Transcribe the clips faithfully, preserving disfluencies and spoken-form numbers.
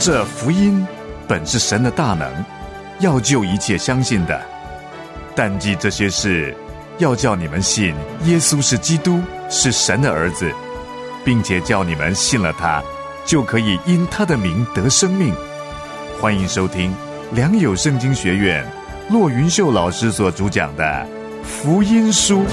这福音本是神的大能，要救一切相信的。但记这些事，要叫你们信耶稣是基督，是神的儿子，并且叫你们信了他，就可以因他的名得生命。欢迎收听良友圣经学院骆云秀老师所主讲的福音书。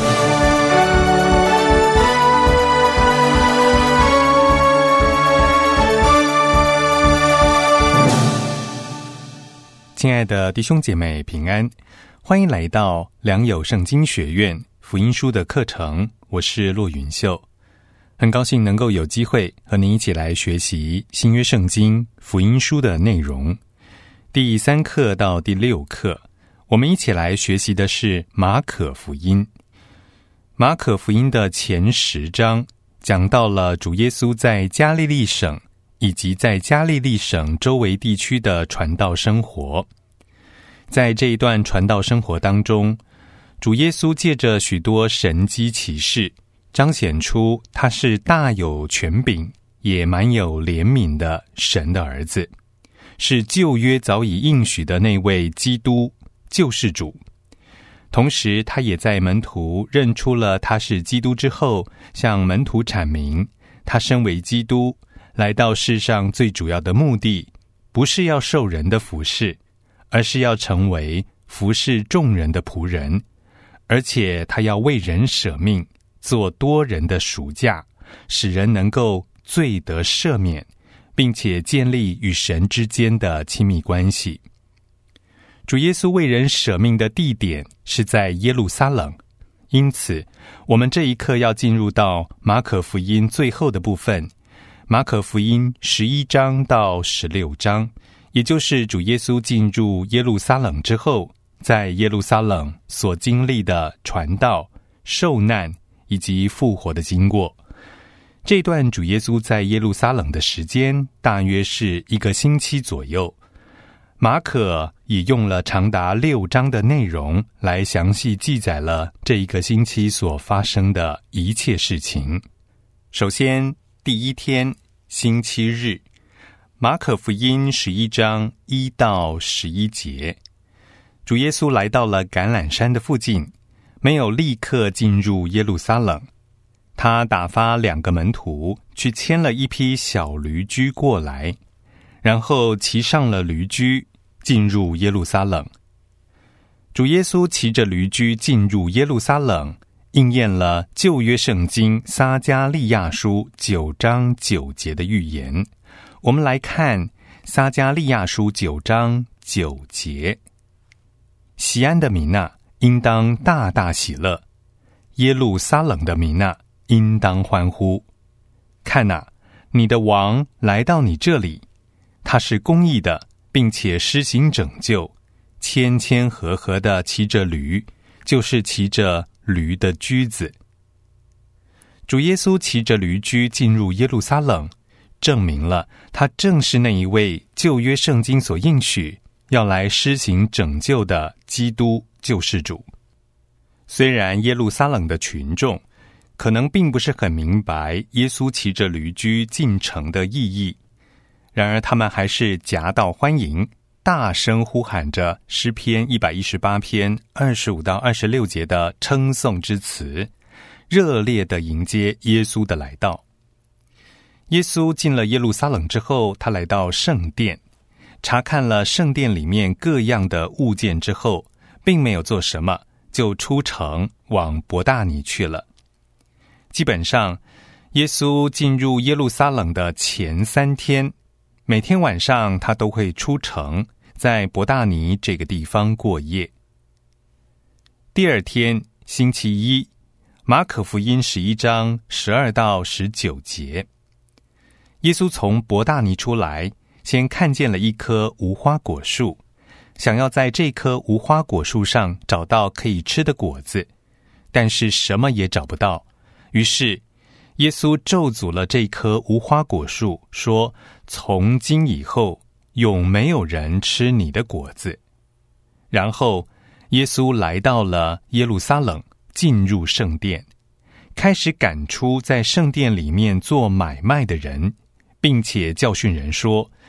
亲爱的弟兄姐妹平安，欢迎来到良友圣经学院福音书的课程，我是骆云秀。很高兴能够有机会和您一起来学习新约圣经福音书的内容。第三课到第六课，我们一起来学习的是马可福音。马可福音的前十章讲到了主耶稣在加利利省以及在加利利省周围地区的传道生活。在这一段传道生活当中，主耶稣借着许多神迹奇事，彰显出他是大有权柄也蛮有怜悯的神的儿子，是旧约早已应许的那位基督救世主。同时他也在门徒认出了他是基督之后，向门徒阐明他身为基督来到世上最主要的目的，不是要受人的服侍，而是要成为服侍众人的仆人，而且他要为人舍命，做多人的赎价，使人能够罪得赦免，并且建立与神之间的亲密关系。主耶稣为人舍命的地点是在耶路撒冷，因此我们这一课要进入到马可福音最后的部分，马可福音十一章到十六章，也就是主耶稣进入耶路撒冷之后，在耶路撒冷所经历的传道、受难以及复活的经过。这段主耶稣在耶路撒冷的时间大约是一个星期左右。马可也用了长达六章的内容来详细记载了这一个星期所发生的一切事情。首先，第一天，星期日，马可福音十一章一到十一节，主耶稣来到了橄榄山的附近，没有立刻进入耶路撒冷。他打发两个门徒去牵了一匹小驴驹过来，然后骑上了驴驹，进入耶路撒冷。主耶稣骑着驴驹进入耶路撒冷，应验了旧约圣经撒迦利亚书九章九节的预言。我们来看撒迦利亚书九章九节：西安的民啊，应当大大喜乐；耶路撒冷的民啊，应当欢呼。看啊，你的王来到你这里，他是公义的，并且施行拯救，谦谦和和地骑着驴，就是骑着驴的驹子。主耶稣骑着驴驹进入耶路撒冷，证明了他正是那一位旧约圣经所应许要来施行拯救的基督救世主。虽然耶路撒冷的群众可能并不是很明白耶稣骑着驴驹进城的意义，然而他们还是夹道欢迎，大声呼喊着诗篇一百一十八篇二十五到二十六节的称颂之词，热烈地迎接耶稣的来到。耶稣进了耶路撒冷之后，他来到圣殿，查看了圣殿里面各样的物件之后，并没有做什么，就出城往伯大尼去了。基本上，耶稣进入耶路撒冷的前三天，每天晚上他都会出城，在伯大尼这个地方过夜。第二天，星期一，马可福音十一章十二到十九节，耶稣从伯大尼出来，先看见了一棵无花果树，想要在这棵无花果树上找到可以吃的果子，但是什么也找不到。于是耶稣咒诅了这棵无花果树，说：从今以后永没有人吃你的果子。然后耶稣来到了耶路撒冷，进入圣殿，开始赶出在圣殿里面做买卖的人，并且教训人说：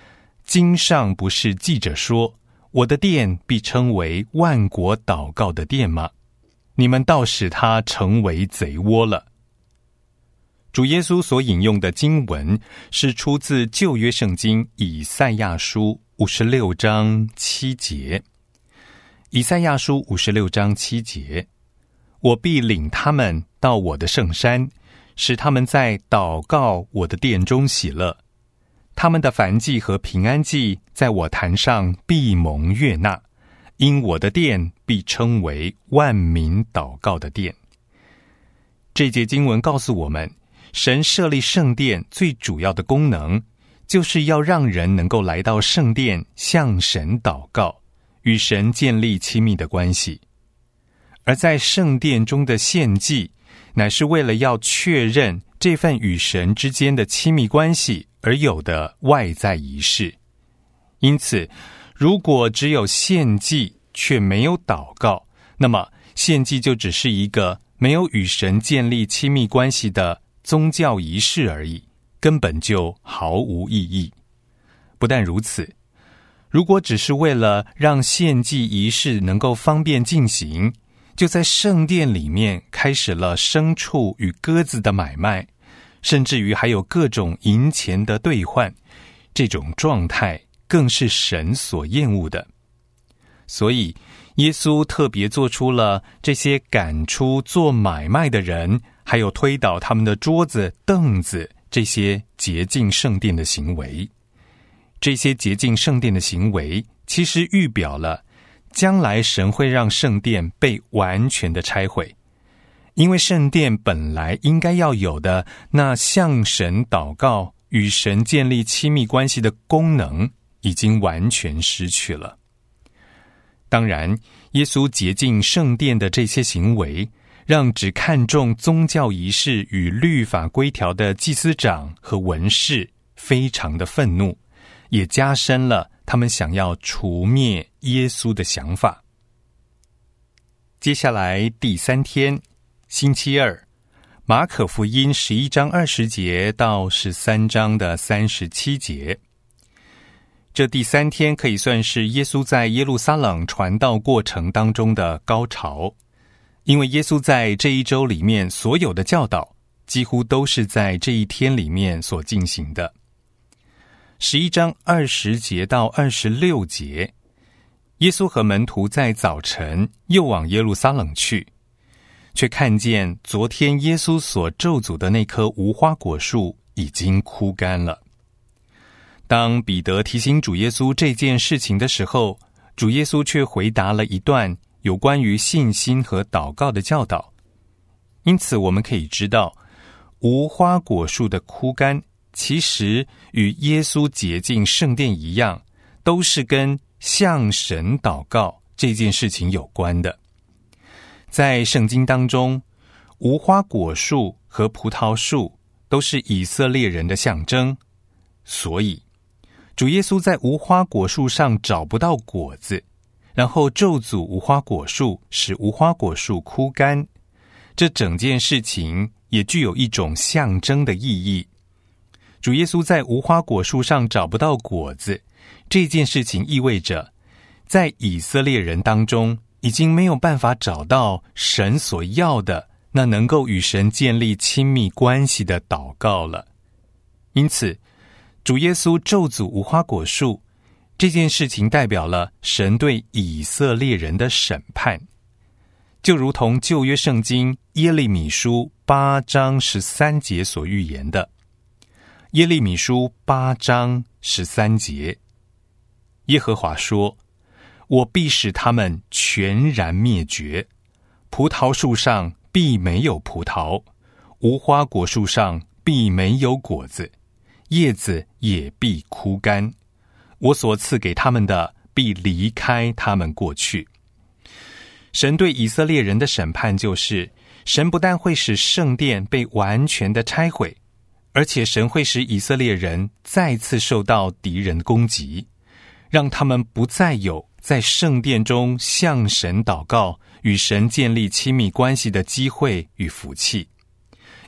经上不是记着说，我的殿必称为万国祷告的殿吗？你们倒使它成为贼窝了。主耶稣所引用的经文是出自旧约圣经以赛亚书五十六章七节。以赛亚书五十六章七节，我必领他们到我的圣山，使他们在祷告我的殿中喜乐。他们的燔祭和平安祭在我坛上必蒙悦纳，因我的殿必称为万民祷告的殿。这节经文告诉我们，神设立圣殿最主要的功能，就是要让人能够来到圣殿向神祷告，与神建立亲密的关系。而在圣殿中的献祭，乃是为了要确认这份与神之间的亲密关系而有的外在仪式。因此，如果只有献祭却没有祷告，那么献祭就只是一个没有与神建立亲密关系的宗教仪式而已，根本就毫无意义。不但如此，如果只是为了让献祭仪式能够方便进行，就在圣殿里面开始了牲畜与鸽子的买卖，甚至于还有各种银钱的兑换，这种状态更是神所厌恶的。所以耶稣特别做出了这些赶出做买卖的人，还有推倒他们的桌子凳子，这些洁净圣殿的行为。这些洁净圣殿的行为其实预表了将来神会让圣殿被完全的拆毁，因为圣殿本来应该要有的那向神祷告、与神建立亲密关系的功能已经完全失去了。当然，耶稣洁净圣殿的这些行为，让只看重宗教仪式与律法规条的祭司长和文士非常的愤怒，也加深了他们想要除灭耶稣的想法。接下来第三天，星期二，马可福音十一章二十节到十三章的三十七节。这第三天可以算是耶稣在耶路撒冷传道过程当中的高潮，因为耶稣在这一周里面所有的教导，几乎都是在这一天里面所进行的。十一章二十节到二十六节，耶稣和门徒在早晨又往耶路撒冷去，却看见昨天耶稣所咒诅的那棵无花果树已经枯干了。当彼得提醒主耶稣这件事情的时候，主耶稣却回答了一段有关于信心和祷告的教导。因此我们可以知道，无花果树的枯干其实与耶稣洁净圣殿一样，都是跟向神祷告这件事情有关的。在圣经当中，无花果树和葡萄树都是以色列人的象征，所以主耶稣在无花果树上找不到果子，然后咒诅无花果树，使无花果树枯干，这整件事情也具有一种象征的意义。主耶稣在无花果树上找不到果子，这件事情意味着在以色列人当中已经没有办法找到神所要的那能够与神建立亲密关系的祷告了。因此主耶稣咒诅无花果树，这件事情代表了神对以色列人的审判，就如同旧约圣经耶利米书八章十三节所预言的。耶利米书八章十三节，耶和华说，我必使他们全然灭绝，葡萄树上必没有葡萄，无花果树上必没有果子，叶子也必枯干，我所赐给他们的必离开他们过去。神对以色列人的审判就是，神不但会使圣殿被完全的拆毁，而且神会使以色列人再次受到敌人的攻击，让他们不再有在圣殿中向神祷告、与神建立亲密关系的机会与福气。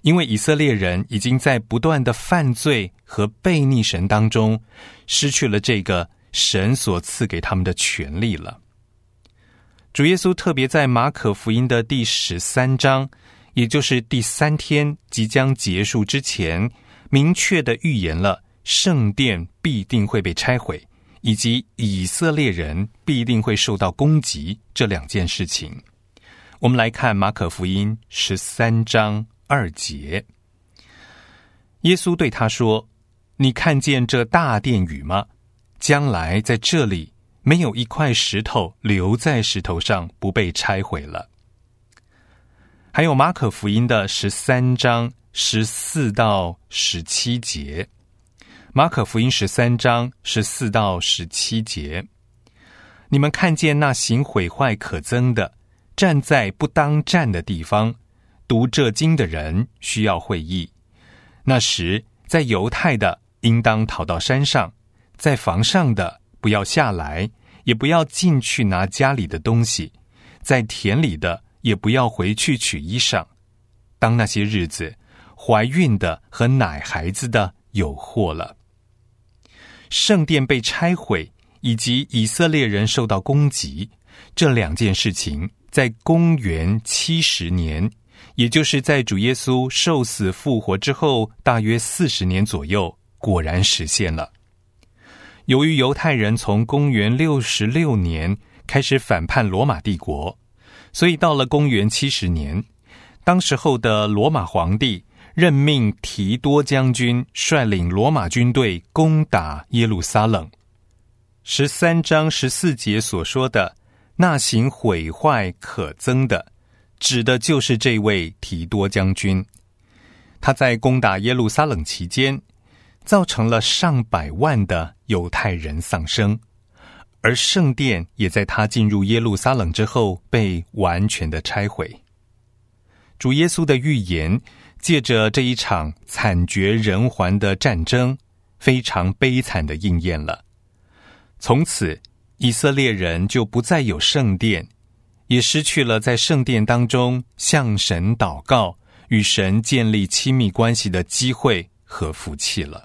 因为以色列人已经在不断的犯罪和悖逆神当中，失去了这个神所赐给他们的权利了。主耶稣特别在马可福音的第十三章，也就是第三天即将结束之前，明确的预言了圣殿必定会被拆毁，以及以色列人必定会受到攻击这两件事情。我们来看马可福音十三章二节，耶稣对他说：你看见这大殿宇吗？将来在这里没有一块石头留在石头上不被拆毁了。还有马可福音的十三章十四到十七节，马可福音十三章十四到十七节，你们看见那行毁坏可憎的，站在不当站的地方，读这经的人需要会意。那时，在犹太的应当逃到山上，在房上的不要下来，也不要进去拿家里的东西，在田里的也不要回去取衣裳。当那些日子，怀孕的和奶孩子的有祸了。圣殿被拆毁，以及以色列人受到攻击，这两件事情在公元七十年，也就是在主耶稣受死复活之后大约四十年左右，果然实现了。由于犹太人从公元六十六年开始反叛罗马帝国，所以到了公元七十年，当时候的罗马皇帝任命提多将军率领罗马军队攻打耶路撒冷。十三章十四节所说的那行毁坏可憎的，指的就是这位提多将军。他在攻打耶路撒冷期间，造成了上百万的犹太人丧生，而圣殿也在他进入耶路撒冷之后被完全的拆毁。主耶稣的预言借着这一场惨绝人寰的战争，非常悲惨的应验了。从此，以色列人就不再有圣殿，也失去了在圣殿当中向神祷告、与神建立亲密关系的机会和福气了。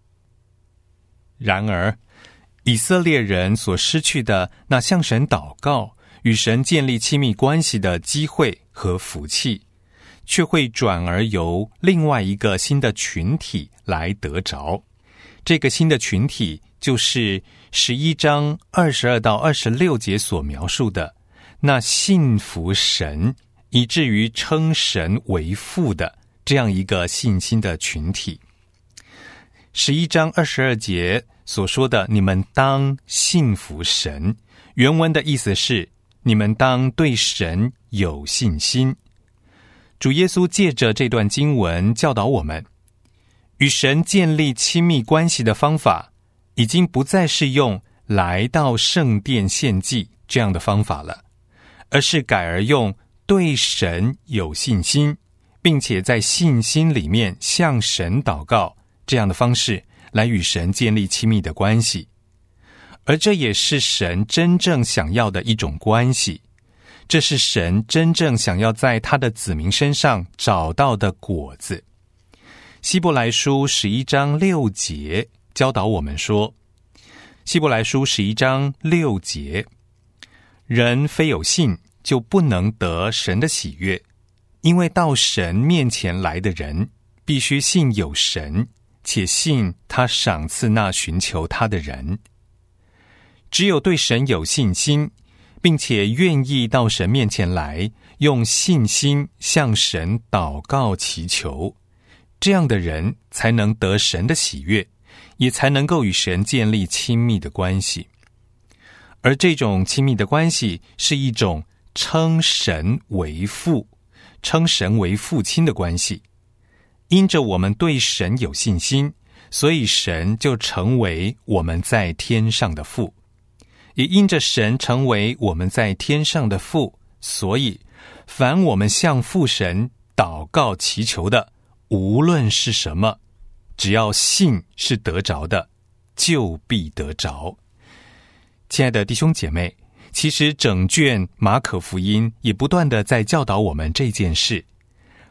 然而，以色列人所失去的那向神祷告、与神建立亲密关系的机会和福气，却会转而由另外一个新的群体来得着。这个新的群体就是十一章二十二到二十六节所描述的那信服神以至于称神为父的这样一个信心的群体。十一章二十二节所说的你们当信服神，原文的意思是你们当对神有信心。主耶稣借着这段经文教导我们，与神建立亲密关系的方法已经不再是用来到圣殿献祭这样的方法了，而是改而用对神有信心，并且在信心里面向神祷告这样的方式来与神建立亲密的关系。而这也是神真正想要的一种关系，这是神真正想要在他的子民身上找到的果子。希伯来书十一章六节教导我们说，希伯来书十一章六节，人非有信就不能得神的喜悦，因为到神面前来的人必须信有神，且信他赏赐那寻求他的人。只有对神有信心，并且愿意到神面前来，用信心向神祷告祈求，这样的人才能得神的喜悦，也才能够与神建立亲密的关系。而这种亲密的关系是一种称神为父、称神为父亲的关系。因着我们对神有信心，所以神就成为我们在天上的父。也因着神成为我们在天上的父，所以凡我们向父神祷告祈求的，无论是什么，只要信是得着的，就必得着。亲爱的弟兄姐妹，其实整卷马可福音也不断的在教导我们这件事。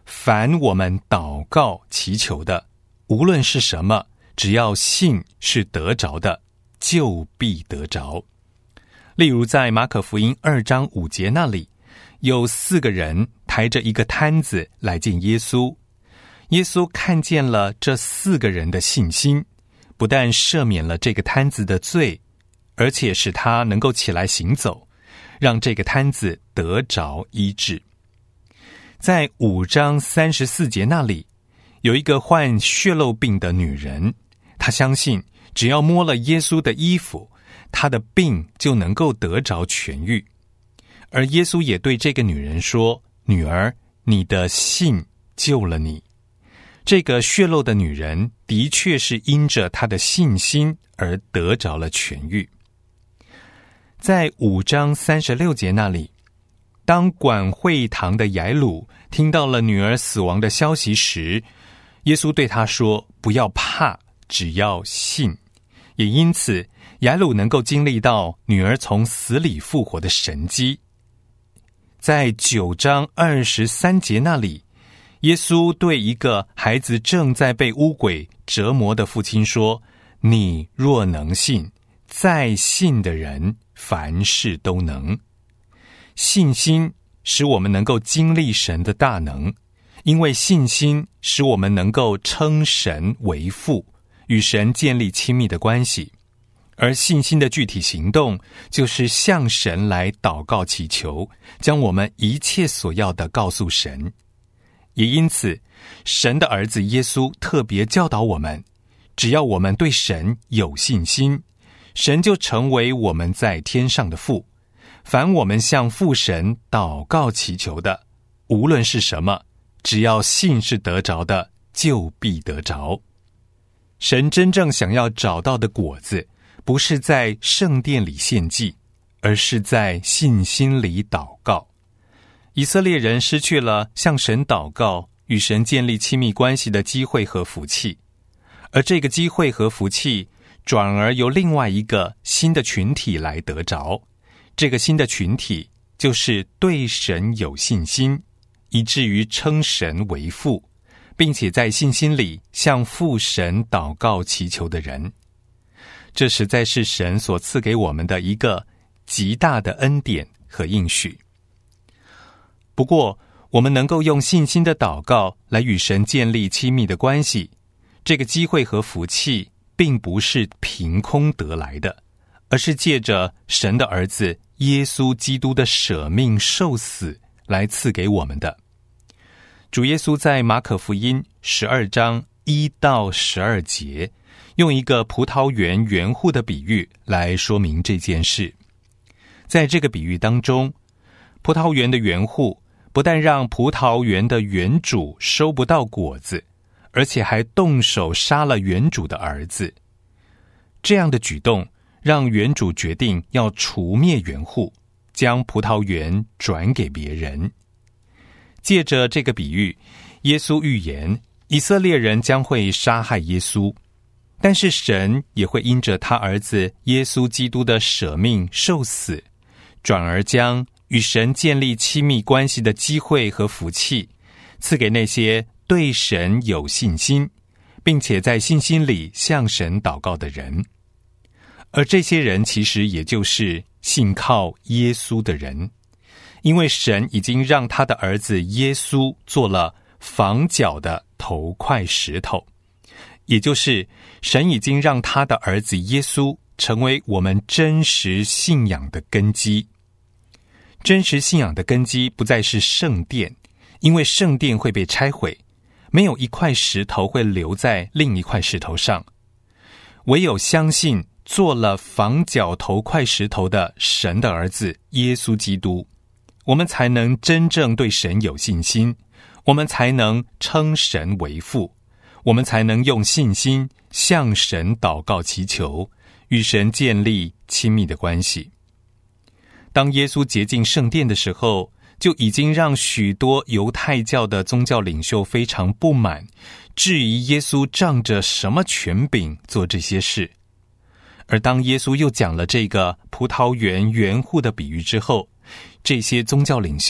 凡我们祷告祈求的，无论是什么，只要信是得着的，就必得着。例如在马可福音二章五节那里，有四个人抬着一个摊子来见耶稣。耶稣看见了这四个人的信心，不但赦免了这个摊子的罪，而且使他能够起来行走，让这个摊子得着医治。在五章三十四节那里，有一个患血漏病的女人，她相信只要摸了耶稣的衣服，她的病就能够得着痊愈。而耶稣也对这个女人说：女儿，你的信救了你。这个血漏的女人的确是因着她的信心而得着了痊愈。在五章三十六节那里，当管会堂的雅鲁听到了女儿死亡的消息时，耶稣对他说：不要怕，只要信。也因此，雅鲁能够经历到女儿从死里复活的神迹。在九章二十三节那里，耶稣对一个孩子正在被污鬼折磨的父亲说：你若能信，在信的人凡事都能。信心使我们能够经历神的大能，因为信心使我们能够称神为父，与神建立亲密的关系。而信心的具体行动，就是向神来祷告祈求，将我们一切所要的告诉神。也因此，神的儿子耶稣特别教导我们，只要我们对神有信心，神就成为我们在天上的父。凡我们向父神祷告祈求的，无论是什么，只要信是得着的，就必得着。神真正想要找到的果子，不是在圣殿里献祭，而是在信心里祷告。以色列人失去了向神祷告、与神建立亲密关系的机会和福气，而这个机会和福气转而由另外一个新的群体来得着。这个新的群体就是对神有信心，以至于称神为父，并且在信心里向父神祷告祈求的人。这实在是神所赐给我们的一个极大的恩典和应许。不过，我们能够用信心的祷告来与神建立亲密的关系，这个机会和福气并不是凭空得来的，而是借着神的儿子耶稣基督的舍命受死来赐给我们的。主耶稣在马可福音十二章一到十二节，用一个葡萄园园户的比喻来说明这件事。在这个比喻当中，葡萄园的园户不但让葡萄园的园主收不到果子，而且还动手杀了园主的儿子。这样的举动让园主决定要除灭园户，将葡萄园转给别人。借着这个比喻，耶稣预言以色列人将会杀害耶稣，但是神也会因着他儿子耶稣基督的舍命受死，转而将与神建立亲密关系的机会和福气赐给那些对神有信心，并且在信心里向神祷告的人。而这些人其实也就是信靠耶稣的人，因为神已经让他的儿子耶稣做了房角的头块石头，也就是神已经让他的儿子耶稣成为我们真实信仰的根基。真实信仰的根基不再是圣殿，因为圣殿会被拆毁，没有一块石头会留在另一块石头上。唯有相信做了房角头块石头的神的儿子耶稣基督，我们才能真正对神有信心，我们才能称神为父，我们才能用信心向神祷告祈求，与神建立亲密的关系。当耶稣洁净圣殿的时候，就已经让许多犹太教的宗教领袖非常不满，质疑耶稣仗着什么权柄做这些事。而当耶稣又讲了这个葡萄园园户的比喻之后，这些宗教领袖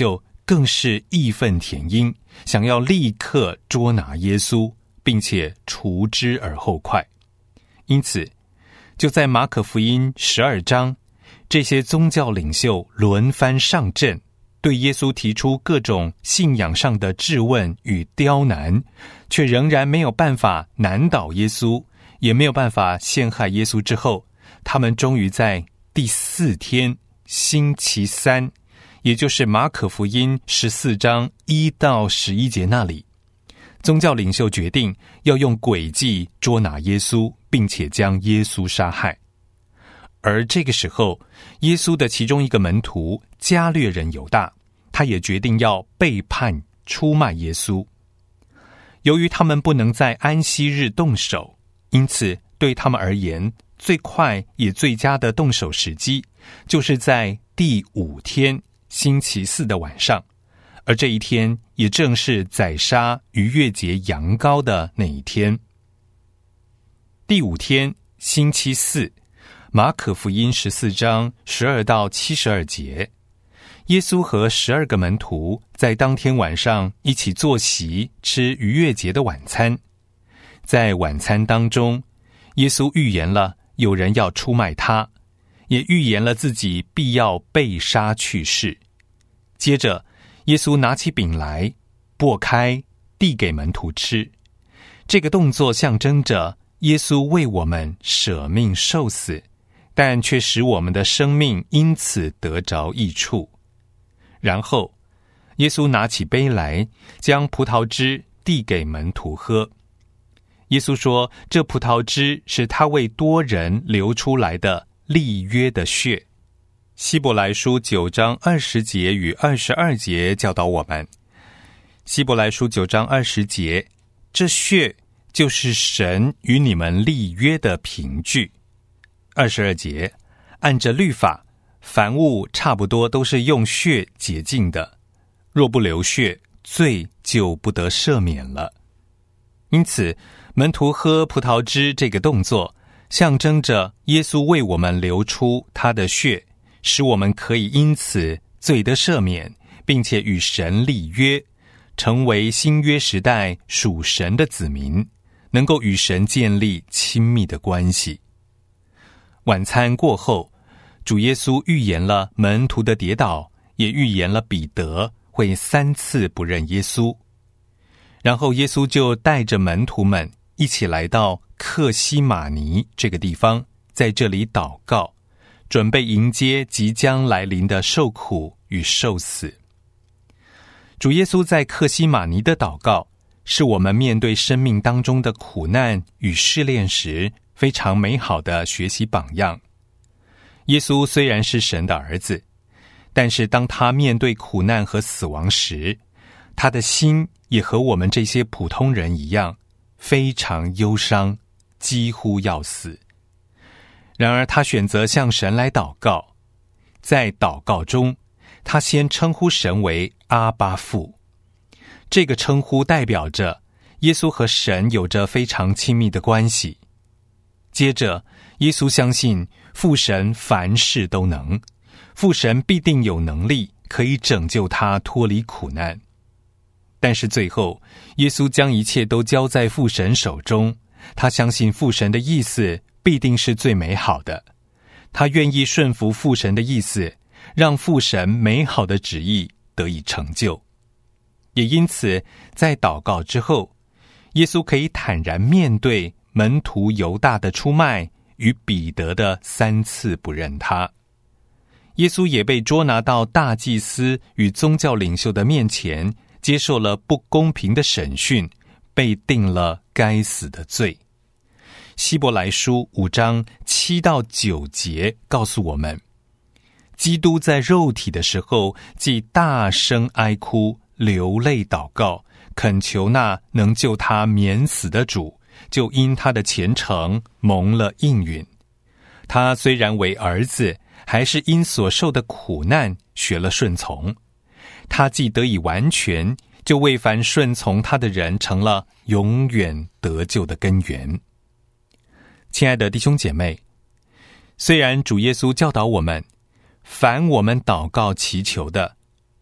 更是义愤填膺，想要立刻捉拿耶稣，并且除之而后快。因此就在马可福音十二章，这些宗教领袖轮番上阵，对耶稣提出各种信仰上的质问与刁难，却仍然没有办法难倒耶稣，也没有办法陷害耶稣之后，他们终于在第四天星期三，也就是马可福音十四章一到十一节那里，宗教领袖决定要用诡计捉拿耶稣，并且将耶稣杀害。而这个时候，耶稣的其中一个门徒加略人犹大，他也决定要背叛出卖耶稣。由于他们不能在安息日动手，因此对他们而言，最快也最佳的动手时机就是在第五天星期四的晚上，而这一天也正是宰杀逾越节羊羔的那一天。第五天星期四，马可福音十四章十二到七十二节，耶稣和十二个门徒在当天晚上一起坐席吃逾越节的晚餐。在晚餐当中，耶稣预言了有人要出卖他，也预言了自己必要被杀去世。接着耶稣拿起饼来，擘开，递给门徒吃。这个动作象征着耶稣为我们舍命受死，但却使我们的生命因此得着益处。然后耶稣拿起杯来，将葡萄汁递给门徒喝。耶稣说，这葡萄汁是他为多人流出来的立约的血。希伯来书九章二十节与二十二节教导我们，希伯来书九章二十节，这血就是神与你们立约的凭据。二十二节，按着律法，凡物差不多都是用血洁净的，若不流血，罪就不得赦免了。因此门徒喝葡萄汁这个动作，象征着耶稣为我们流出他的血，使我们可以因此罪得赦免，并且与神立约，成为新约时代属神的子民，能够与神建立亲密的关系。晚餐过后，主耶稣预言了门徒的跌倒，也预言了彼得会三次不认耶稣。然后耶稣就带着门徒们一起来到客西马尼这个地方，在这里祷告，准备迎接即将来临的受苦与受死。主耶稣在客西马尼的祷告，是我们面对生命当中的苦难与试炼时非常美好的学习榜样。耶稣虽然是神的儿子，但是当他面对苦难和死亡时，他的心也和我们这些普通人一样，非常忧伤，几乎要死。然而他选择向神来祷告，在祷告中，他先称呼神为阿爸父。这个称呼代表着耶稣和神有着非常亲密的关系。接着耶稣相信父神凡事都能，父神必定有能力可以拯救他脱离苦难。但是最后耶稣将一切都交在父神手中，他相信父神的意思必定是最美好的，他愿意顺服父神的意思，让父神美好的旨意得以成就。也因此在祷告之后，耶稣可以坦然面对门徒犹大的出卖与彼得的三次不认他。耶稣也被捉拿到大祭司与宗教领袖的面前，接受了不公平的审讯，被定了该死的罪。希伯来书五章七到九节告诉我们，基督在肉体的时候，既大声哀哭，流泪祷告，恳求那能救他免死的主，就因他的虔诚蒙了应允。他虽然为儿子，还是因所受的苦难学了顺从。他既得以完全，就为凡顺从他的人成了永远得救的根源。亲爱的弟兄姐妹，虽然主耶稣教导我们，凡我们祷告祈求的，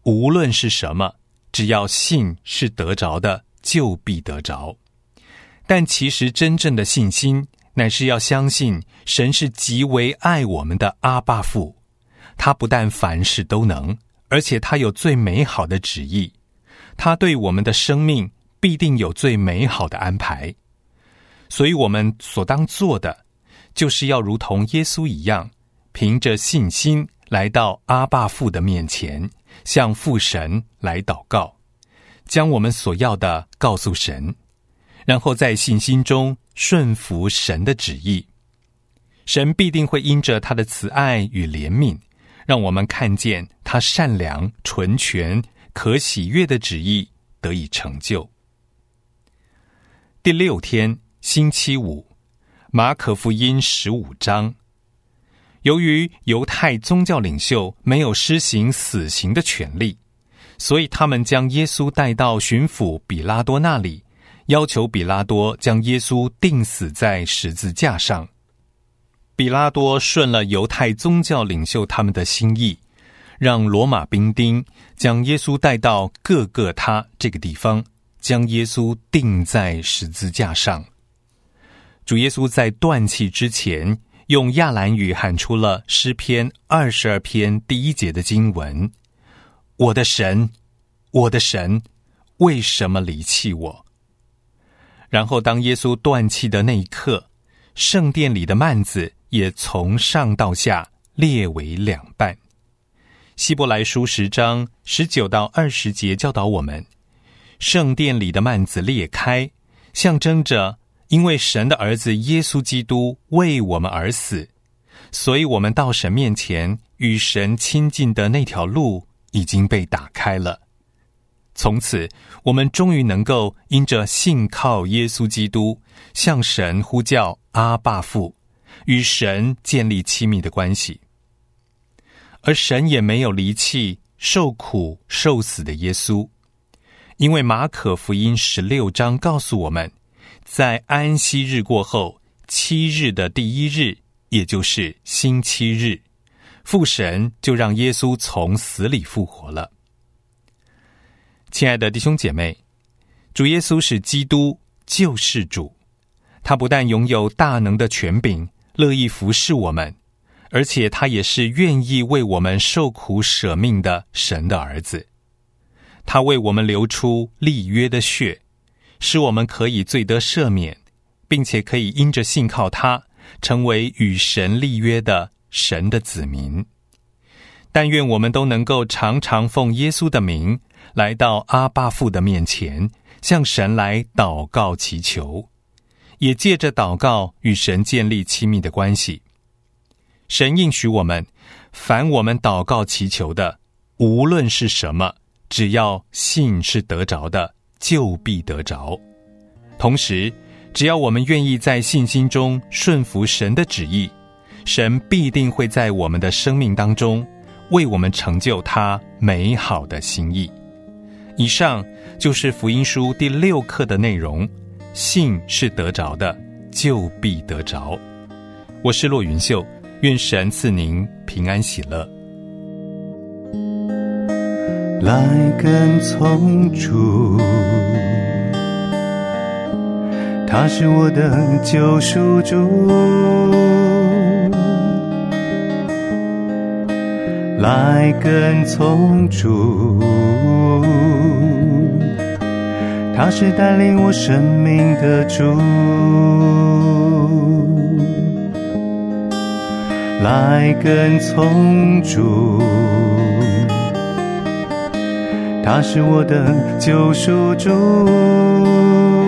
无论是什么，只要信是得着的，就必得着。但其实真正的信心，乃是要相信神是极为爱我们的阿爸父，他不但凡事都能，而且他有最美好的旨意，他对我们的生命必定有最美好的安排。所以我们所当做的，就是要如同耶稣一样，凭着信心来到阿爸父的面前，向父神来祷告，将我们所要的告诉神，然后在信心中顺服神的旨意。神必定会因着他的慈爱与怜悯，让我们看见他善良、纯全、可喜悦的旨意得以成就。第六天，星期五，马可福音十五章。由于犹太宗教领袖没有施行死刑的权利，所以他们将耶稣带到巡抚比拉多那里，要求比拉多将耶稣钉死在十字架上。比拉多顺了犹太宗教领袖他们的心意，让罗马兵丁将耶稣带到各各他这个地方，将耶稣钉在十字架上。主耶稣在断气之前，用亚兰语喊出了诗篇二十二篇第一节的经文：我的神，我的神，为什么离弃我？然后当耶稣断气的那一刻，圣殿里的幔子也从上到下裂为两半。希伯来书十章十九到二十节教导我们，圣殿里的幔子裂开，象征着因为神的儿子耶稣基督为我们而死，所以我们到神面前与神亲近的那条路已经被打开了。从此我们终于能够因着信靠耶稣基督，向神呼叫阿爸父，与神建立亲密的关系。而神也没有离弃受苦受死的耶稣，因为马可福音十六章告诉我们，在安息日过后七日的第一日，也就是星期日，父神就让耶稣从死里复活了。亲爱的弟兄姐妹，主耶稣是基督，救世主，他不但拥有大能的权柄，乐意服侍我们，而且他也是愿意为我们受苦舍命的神的儿子。他为我们流出立约的血，使我们可以罪得赦免，并且可以因着信靠他，成为与神立约的神的子民。但愿我们都能够常常奉耶稣的名，来到阿爸父的面前，向神来祷告祈求，也借着祷告与神建立亲密的关系。神应许我们，凡我们祷告祈求的，无论是什么，只要信是得着的，就必得着。同时，只要我们愿意在信心中顺服神的旨意，神必定会在我们的生命当中为我们成就他美好的心意。以上就是福音书第六课的内容，信是得着的，就必得着。我是骆云秀，愿神赐您平安喜乐。 来跟从主，他是我的救赎主，来跟从主，他是带领我生命的主，来跟从主，他是我的救赎主，